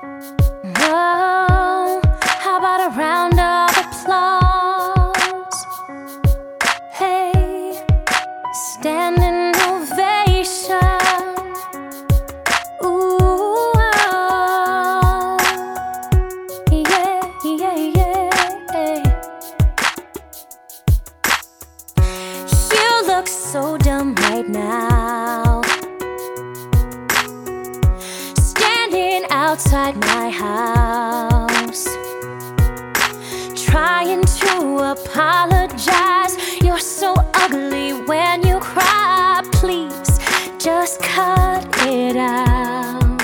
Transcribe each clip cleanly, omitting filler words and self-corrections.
Oh, how about a round of applause? Hey, standing ovation. Ooh, oh, yeah, yeah, yeah. You look so dumb right now, outside my house, trying to apologize. You're so ugly when you cry. Please just cut it out.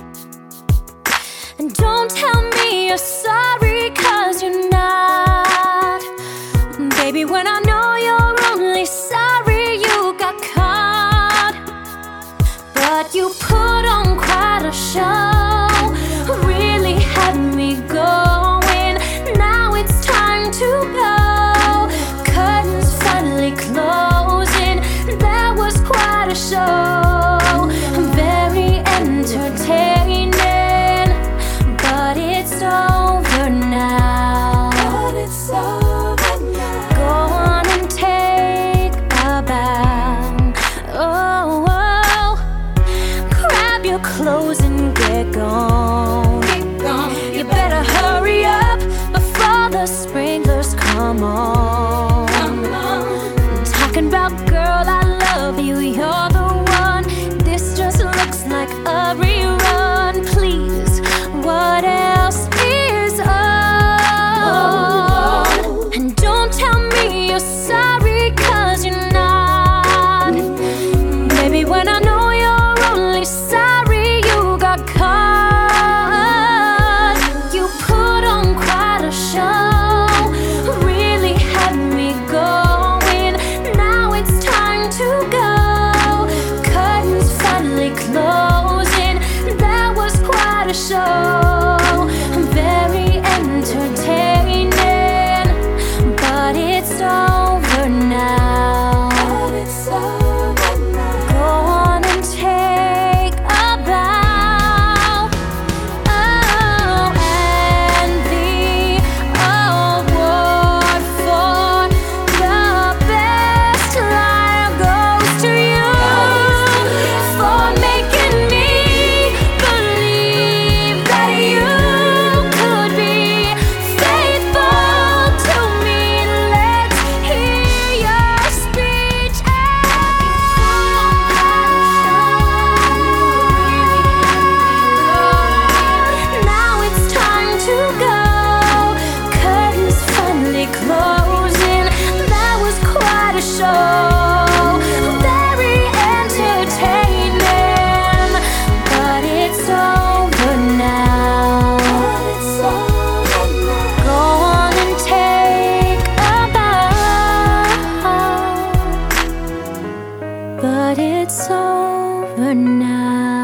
And don't tell me you're sorry, 'cause you're not. Baby, when I know you're only sorry you got caught. But you put on quite a show, really had me going. Now it's time to go. Curtains finally closing. That was quite a show, very entertaining. But it's over now. Go on and take a bow. Oh, oh. Grab your clothes and get gone. You better hurry up before the sprinklers come on. I'm talking about, girl, I love you, you're the one. This just looks like a rerun. Please, what else is on? And don't tell me you're sorry, 'cause you're not. Baby, when I know you're only sorry you got caught. You put on quite a show, really had me going. Now it's time to go. Curtains finally closing. That was quite a show, very entertaining. But it's over now. Go on and take a bow. Oh, and the award for the best liar goes to you, for making me believe that you could be faithful to me. Let's hear your speech. Now it's time to go. Curtains finally closing. That was quite a show, very entertaining. But it's over now. Go on and take a bow. But it's over now.